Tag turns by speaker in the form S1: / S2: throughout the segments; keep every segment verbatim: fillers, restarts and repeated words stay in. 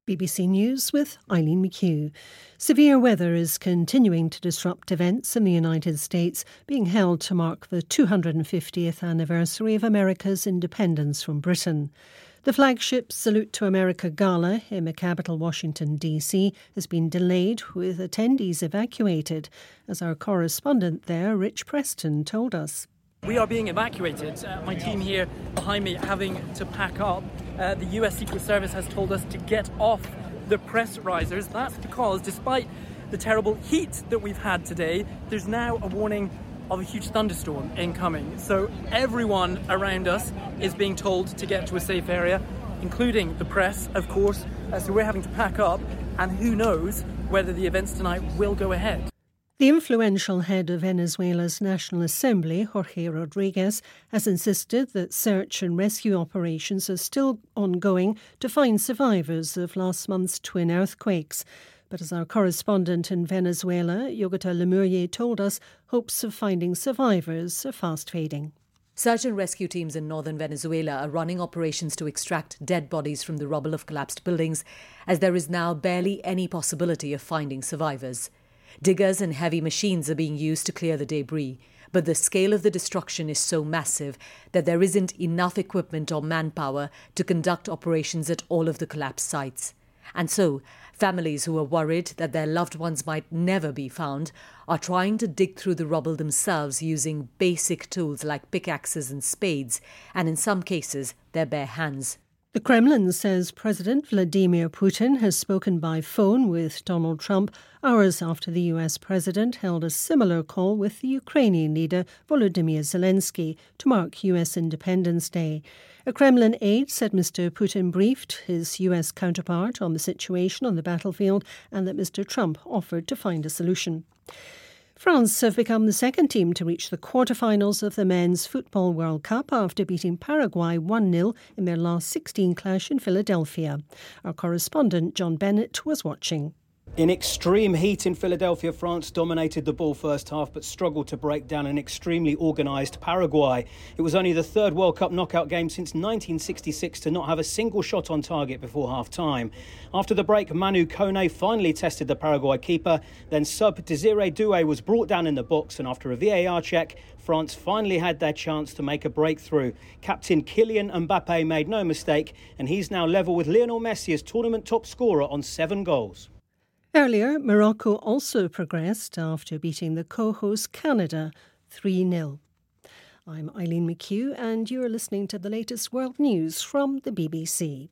S1: B B C News with Eileen McHugh. Severe weather is continuing to disrupt events in the United States being held to mark the two hundred fiftieth anniversary of America's independence from Britain. The flagship Salute to America Gala in the capital Washington, D C has been delayed with attendees evacuated, as our correspondent there, Rich Preston, told us.
S2: We are being evacuated. Uh, my team here behind me having to pack up. Uh, the U S Secret Service has told us to get off the press risers. That's because despite the terrible heat that we've had today, there's now a warning of a huge thunderstorm incoming. So everyone around us is being told to get to a safe area, including the press, of course. Uh, so we're having to pack up, and who knows whether the events tonight will go ahead.
S1: The influential head of Venezuela's National Assembly, Jorge Rodriguez, has insisted that search and rescue operations are still ongoing to find survivors of last month's twin earthquakes. But as our correspondent in Venezuela, Yogita Lemurie, told us, hopes of finding survivors are fast fading.
S3: Search and rescue teams in northern Venezuela are running operations to extract dead bodies from the rubble of collapsed buildings, as there is now barely any possibility of finding survivors. Diggers and heavy machines are being used to clear the debris, but the scale of the destruction is so massive that there isn't enough equipment or manpower to conduct operations at all of the collapsed sites. And so, families who are worried that their loved ones might never be found are trying to dig through the rubble themselves using basic tools like pickaxes and spades, and in some cases, their bare hands.
S1: The Kremlin says President Vladimir Putin has spoken by phone with Donald Trump hours after the U S president held a similar call with the Ukrainian leader Volodymyr Zelensky to mark U S Independence Day. A Kremlin aide said Mister Putin briefed his U S counterpart on the situation on the battlefield and that Mister Trump offered to find a solution. France have become the second team to reach the quarterfinals of the Men's Football World Cup after beating Paraguay one nil in their last sixteen clash in Philadelphia. Our correspondent John Bennett was watching.
S4: In extreme heat in Philadelphia, France dominated the ball first half but struggled to break down an extremely organised Paraguay. It was only the third World Cup knockout game since nineteen sixty-six to not have a single shot on target before half-time. After the break, Manu Kone finally tested the Paraguay keeper. Then sub Desiree Doué was brought down in the box, and after a V A R check, France finally had their chance to make a breakthrough. Captain Kylian Mbappe made no mistake, and he's now level with Lionel Messi as tournament top scorer on seven goals.
S1: Earlier, Morocco also progressed after beating the co-host Canada three nil. I'm Eileen McHugh, and you're listening to the latest world news from the B B C.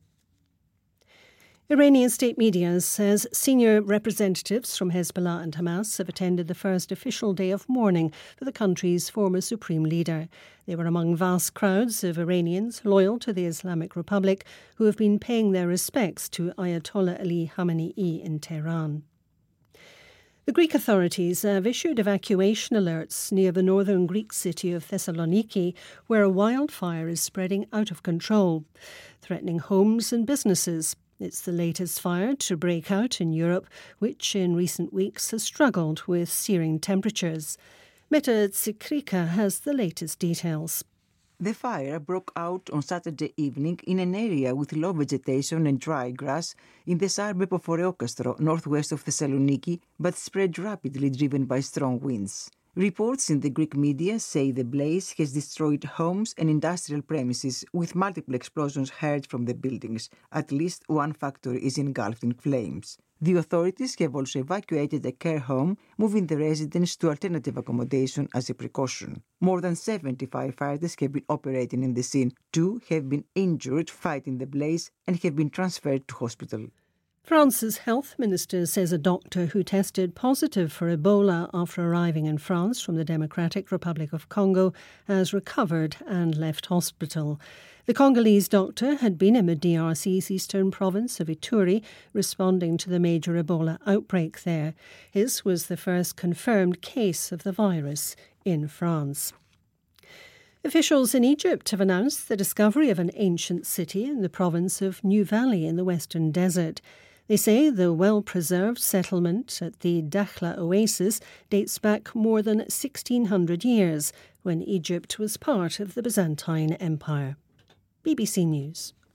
S1: Iranian state media says senior representatives from Hezbollah and Hamas have attended the first official day of mourning for the country's former supreme leader. They were among vast crowds of Iranians loyal to the Islamic Republic who have been paying their respects to Ayatollah Ali Khamenei in Tehran. The Greek authorities have issued evacuation alerts near the northern Greek city of Thessaloniki, where a wildfire is spreading out of control, threatening homes and businesses. It's the latest fire to break out in Europe, which in recent weeks has struggled with searing temperatures. Meta Tsikrika has the latest details.
S5: The fire broke out on Saturday evening in an area with low vegetation and dry grass in the suburb of Oreokastro, northwest of Thessaloniki, but spread rapidly driven by strong winds. Reports in the Greek media say the blaze has destroyed homes and industrial premises, with multiple explosions heard from the buildings. At least one factory is engulfed in flames. The authorities have also evacuated a care home, moving the residents to alternative accommodation as a precaution. More than seventy firefighters have been operating in the scene. Two have been injured fighting the blaze and have been transferred to hospital.
S1: France's health minister says a doctor who tested positive for Ebola after arriving in France from the Democratic Republic of Congo has recovered and left hospital. The Congolese doctor had been in the D R C's eastern province of Ituri, responding to the major Ebola outbreak there. His was the first confirmed case of the virus in France. Officials in Egypt have announced the discovery of an ancient city in the province of New Valley in the Western Desert. They say the well-preserved settlement at the Dakhla Oasis dates back more than sixteen hundred years, when Egypt was part of the Byzantine Empire. B B C News.